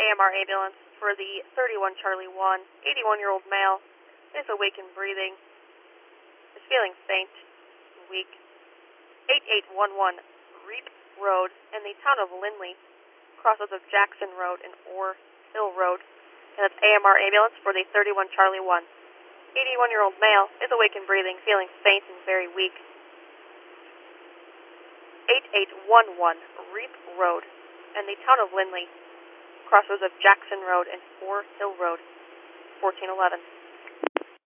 AMR ambulance for the 31 Charlie 1. 81-year-old male is awake and breathing, is feeling faint and weak. 8811 Reap Road in the town of Lindley, crossroads of Jackson Road and Orr Hill Road. And that's AMR ambulance for the 31 Charlie 1. 81-year-old male is awake and breathing, feeling faint and very weak. 8811 Reap Road in the town of Lindley, crossroads of Jackson Road and Orr Hill Road, 1411.